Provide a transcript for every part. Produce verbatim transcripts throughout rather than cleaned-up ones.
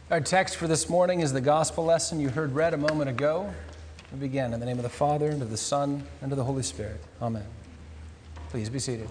Our text for this morning is the gospel lesson you heard read a moment ago. We begin in the name of the Father, and of the Son, and of the Holy Spirit. Amen. Please be seated.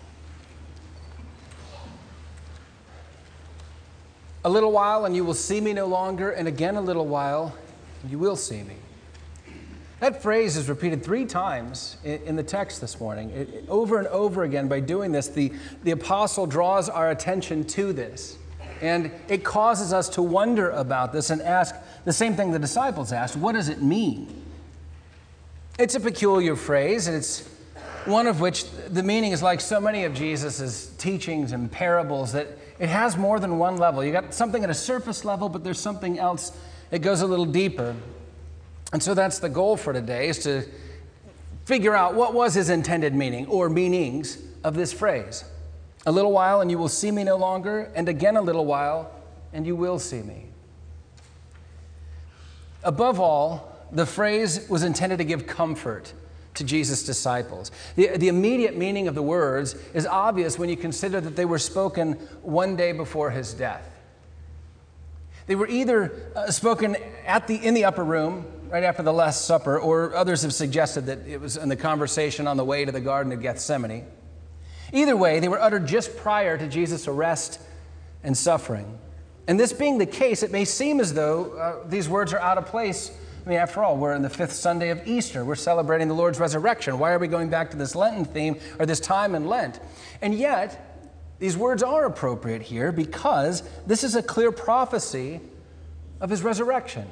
A little while, and you will see me no longer, and again a little while, and you will see me. That phrase is repeated three times in the text this morning. It, it, over and over again, by doing this, the, the apostle draws our attention to this. And it causes us to wonder about this and ask the same thing the disciples asked: what does it mean? It's a peculiar phrase, and it's one of which the meaning is like so many of Jesus' teachings and parables, that it has more than one level. You got something at a surface level, but there's something else that goes a little deeper. And so that's the goal for today, is to figure out what was his intended meaning or meanings of this phrase. A little while, and you will see me no longer, and again a little while, and you will see me. Above all, the phrase was intended to give comfort to Jesus' disciples. The, the immediate meaning of the words is obvious when you consider that they were spoken one day before his death. They were either uh, spoken at the in the upper room, right after the Last Supper, or others have suggested that it was in the conversation on the way to the Garden of Gethsemane. Either way, they were uttered just prior to Jesus' arrest and suffering. And this being the case, it may seem as though uh, these words are out of place. I mean, after all, we're in the fifth Sunday of Easter. We're celebrating the Lord's resurrection. Why are we going back to this Lenten theme, or this time in Lent? And yet, these words are appropriate here because this is a clear prophecy of his resurrection.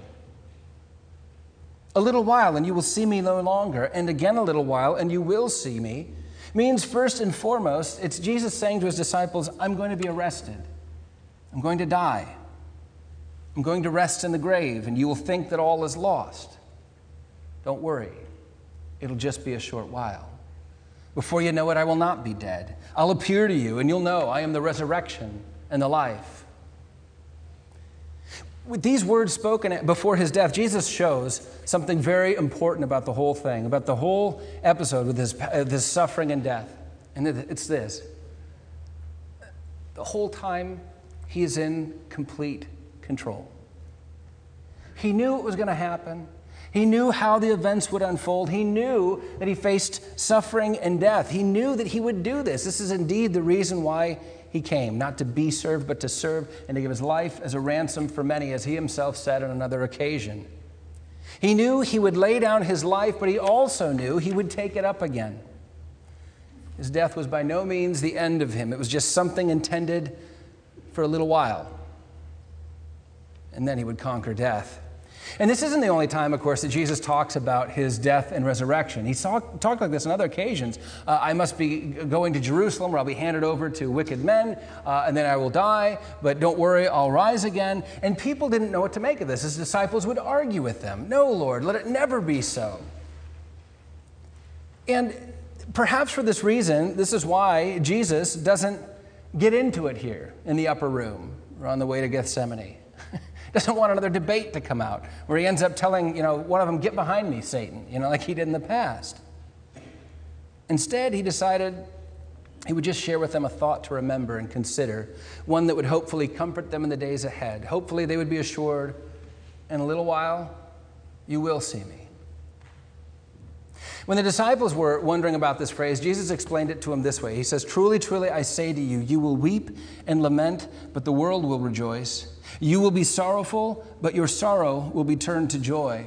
A little while, and you will see me no longer, and again a little while, and you will see me, means first and foremost, it's Jesus saying to his disciples, I'm going to be arrested. I'm going to die. I'm going to rest in the grave, and you will think that all is lost. Don't worry. It'll just be a short while. Before you know it, I will not be dead. I'll appear to you, and you'll know I am the resurrection and the life. With these words spoken before his death, Jesus shows something very important about the whole thing, about the whole episode with his, uh, this suffering and death. And it's this: the whole time he is in complete control. He knew it was going to happen. He knew how the events would unfold. He knew that he faced suffering and death. He knew that he would do this. This is indeed the reason why he came, not to be served, but to serve and to give his life as a ransom for many, as he himself said on another occasion. He knew he would lay down his life, but he also knew he would take it up again. His death was by no means the end of him. It was just something intended for a little while. And then he would conquer death. And this isn't the only time, of course, that Jesus talks about his death and resurrection. He's talk, talked like this on other occasions. Uh, I must be going to Jerusalem, where I'll be handed over to wicked men, uh, and then I will die, but don't worry, I'll rise again. And people didn't know what to make of this. His disciples would argue with them. No, Lord, let it never be so. And perhaps for this reason, this is why Jesus doesn't get into it here in the upper room or on the way to Gethsemane. Doesn't want another debate to come out where he ends up telling, you know, one of them, get behind me, Satan, you know, like he did in the past. Instead, he decided he would just share with them a thought to remember and consider, one that would hopefully comfort them in the days ahead. Hopefully they would be assured, in a little while, you will see me. When the disciples were wondering about this phrase, Jesus explained it to them this way. He says, truly, truly, I say to you, you will weep and lament, but the world will rejoice. You will be sorrowful, but your sorrow will be turned to joy.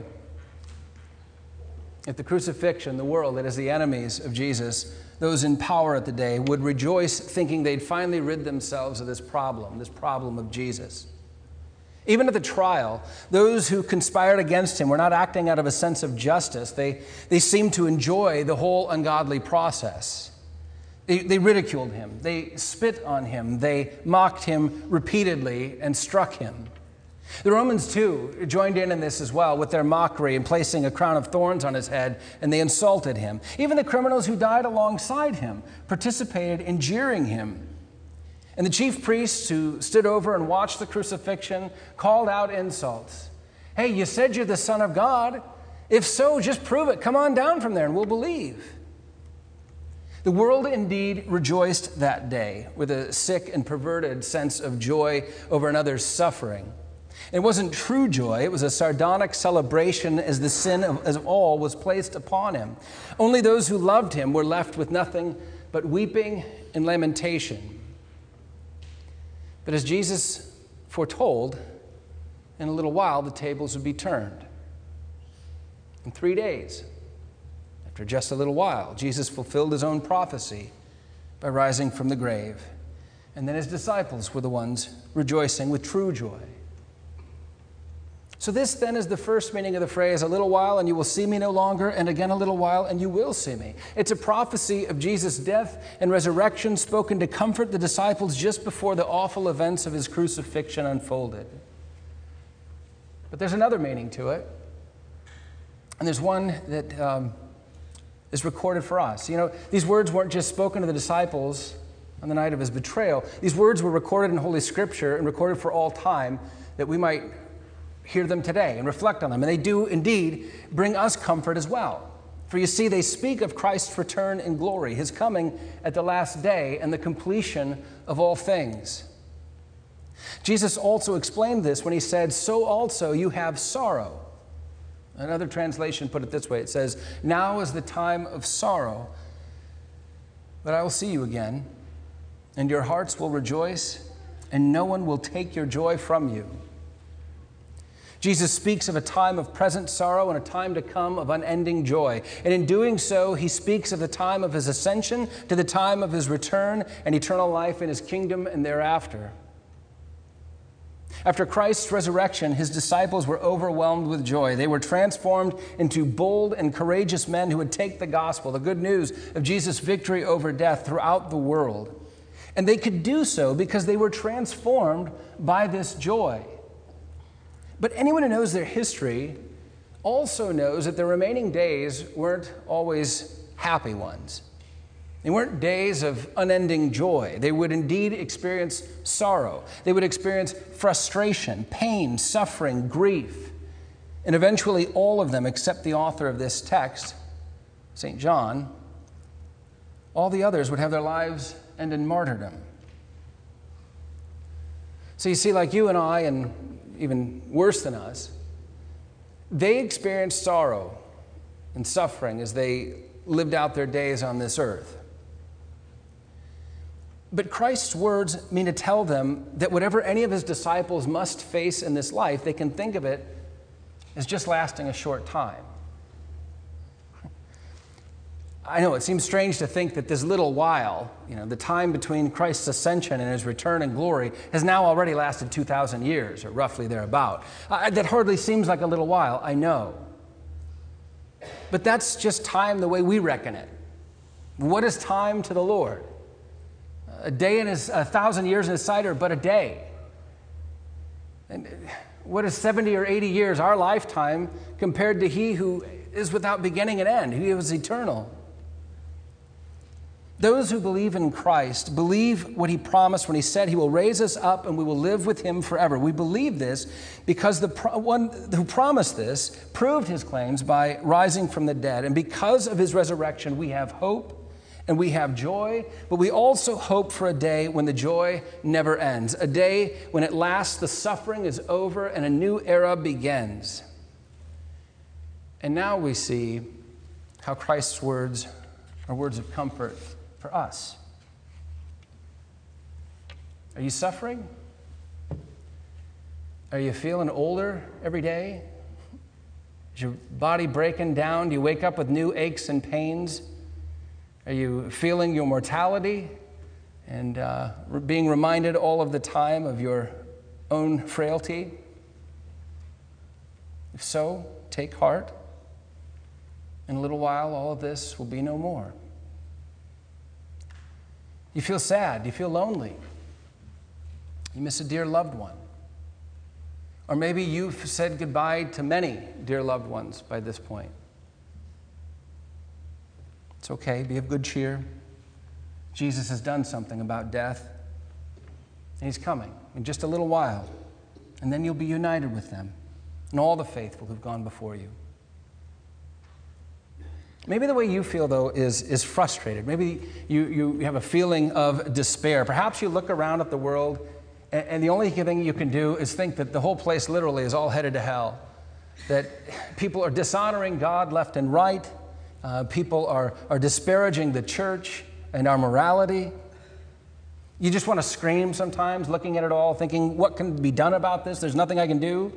At the crucifixion, the world, that is the enemies of Jesus, those in power at the day, would rejoice thinking they'd finally rid themselves of this problem, this problem of Jesus. Even at the trial, those who conspired against him were not acting out of a sense of justice. They, they seemed to enjoy the whole ungodly process. They, they ridiculed him. They spit on him. They mocked him repeatedly and struck him. The Romans, too, joined in in this as well with their mockery and placing a crown of thorns on his head, and they insulted him. Even the criminals who died alongside him participated in jeering him. And the chief priests who stood over and watched the crucifixion called out insults. Hey, you said you're the Son of God. If so, just prove it. Come on down from there and we'll believe. The world indeed rejoiced that day with a sick and perverted sense of joy over another's suffering. It wasn't true joy. It was a sardonic celebration as the sin of, as of all was placed upon him. Only those who loved him were left with nothing but weeping and lamentation. But as Jesus foretold, in a little while the tables would be turned. In three days, after just a little while, Jesus fulfilled his own prophecy by rising from the grave. And then his disciples were the ones rejoicing with true joy. So this then is the first meaning of the phrase, a little while and you will see me no longer, and again a little while and you will see me. It's a prophecy of Jesus' death and resurrection spoken to comfort the disciples just before the awful events of his crucifixion unfolded. But there's another meaning to it, and there's one that um, is recorded for us. You know, these words weren't just spoken to the disciples on the night of his betrayal. These words were recorded in Holy Scripture and recorded for all time that we might hear them today and reflect on them. And they do indeed bring us comfort as well. For you see, they speak of Christ's return in glory, his coming at the last day and the completion of all things. Jesus also explained this when he said, so also you have sorrow. Another translation put it this way. It says, now is the time of sorrow, but I will see you again, and your hearts will rejoice, and no one will take your joy from you. Jesus speaks of a time of present sorrow and a time to come of unending joy. And in doing so, he speaks of the time of his ascension to the time of his return and eternal life in his kingdom and thereafter. After Christ's resurrection, his disciples were overwhelmed with joy. They were transformed into bold and courageous men who would take the gospel, the good news of Jesus' victory over death, throughout the world. And they could do so because they were transformed by this joy. But anyone who knows their history also knows that the remaining days weren't always happy ones. They weren't days of unending joy. They would indeed experience sorrow. They would experience frustration, pain, suffering, grief. And eventually all of them, except the author of this text, Saint John, all the others would have their lives end in martyrdom. So you see, like you and I, and even worse than us, they experienced sorrow and suffering as they lived out their days on this earth. But Christ's words mean to tell them that whatever any of his disciples must face in this life, they can think of it as just lasting a short time. I know it seems strange to think that this little while, you know, the time between Christ's ascension and his return in glory, has now already lasted two thousand years, or roughly thereabout. Uh, that hardly seems like a little while, I know. But that's just time the way we reckon it. What is time to the Lord? A day in his, a thousand years in his sight are but a day. And what is seventy or eighty years, our lifetime, compared to he who is without beginning and end, who is eternal? Those who believe in Christ believe what he promised when he said he will raise us up and we will live with him forever. We believe this because the pro- one who promised this proved his claims by rising from the dead. And because of his resurrection, we have hope and we have joy, but we also hope for a day when the joy never ends, a day when at last the suffering is over and a new era begins. And now we see how Christ's words are words of comfort for us. Are you suffering? Are you feeling older every day? Is your body breaking down? Do you wake up with new aches and pains? Are you feeling your mortality and uh, being reminded all of the time of your own frailty? If so, take heart. In a little while, all of this will be no more. You feel sad. You feel lonely. You miss a dear loved one. Or maybe you've said goodbye to many dear loved ones by this point. It's okay. Be of good cheer. Jesus has done something about death, and he's coming in just a little while. And then you'll be united with them and all the faithful who've gone before you. Maybe the way you feel, though, is, is frustrated. Maybe you, you have a feeling of despair. Perhaps you look around at the world And, and the only thing you can do is think that the whole place literally is all headed to hell. That people are dishonoring God left and right. Uh, people are, are disparaging the church and our morality. You just want to scream sometimes, looking at it all, thinking, what can be done about this? There's nothing I can do.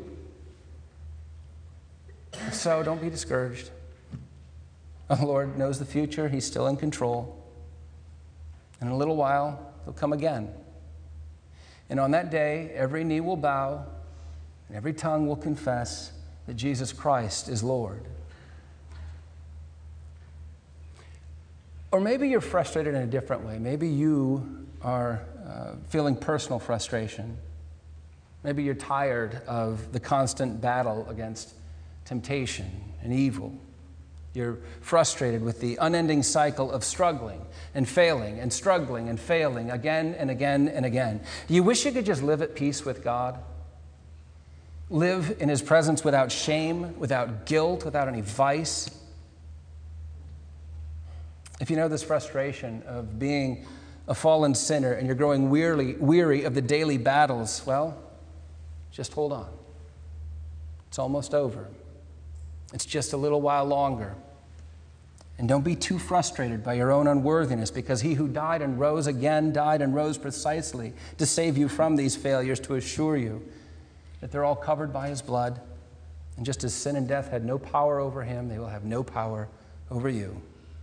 So don't be discouraged. The Lord knows the future. He's still in control. And in a little while, he'll come again. And on that day, every knee will bow and every tongue will confess that Jesus Christ is Lord. Or maybe you're frustrated in a different way. Maybe you are uh, feeling personal frustration. Maybe you're tired of the constant battle against temptation and evil. You're frustrated with the unending cycle of struggling and failing and struggling and failing again and again and again. Do you wish you could just live at peace with God? Live in his presence without shame, without guilt, without any vice? If you know this frustration of being a fallen sinner and you're growing weary, weary of the daily battles, well, just hold on. It's almost over. It's just a little while longer. And don't be too frustrated by your own unworthiness, because he who died and rose again died and rose precisely to save you from these failures, to assure you that they're all covered by his blood. And just as sin and death had no power over him, they will have no power over you.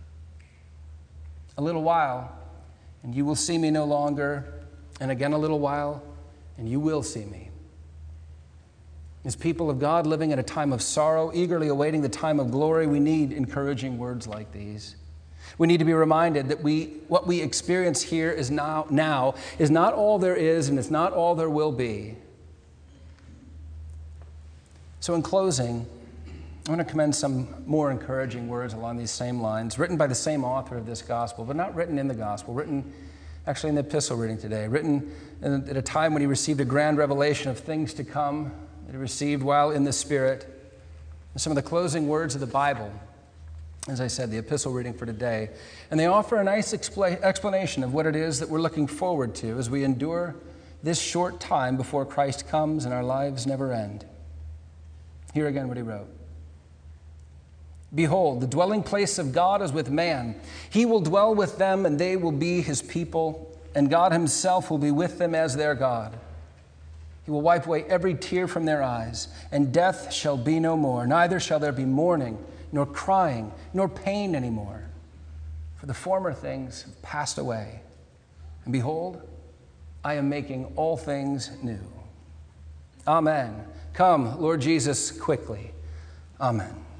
A little while, and you will see me no longer, and again a little while, and you will see me. As people of God living at a time of sorrow, eagerly awaiting the time of glory, we need encouraging words like these. We need to be reminded that we, what we experience here is now, now is not all there is, and it's not all there will be. So in closing, I want to commend some more encouraging words along these same lines, written by the same author of this gospel, but not written in the gospel, written actually in the epistle reading today, written at a time when he received a grand revelation of things to come that he received while in the Spirit. And some of the closing words of the Bible, as I said, the epistle reading for today. And they offer a nice expla- explanation of what it is that we're looking forward to as we endure this short time before Christ comes and our lives never end. Hear again what he wrote. Behold, the dwelling place of God is with man. He will dwell with them, and they will be his people, and God himself will be with them as their God. He will wipe away every tear from their eyes, and death shall be no more. Neither shall there be mourning, nor crying, nor pain anymore. For the former things have passed away. And behold, I am making all things new. Amen. Come, Lord Jesus, quickly. Amen.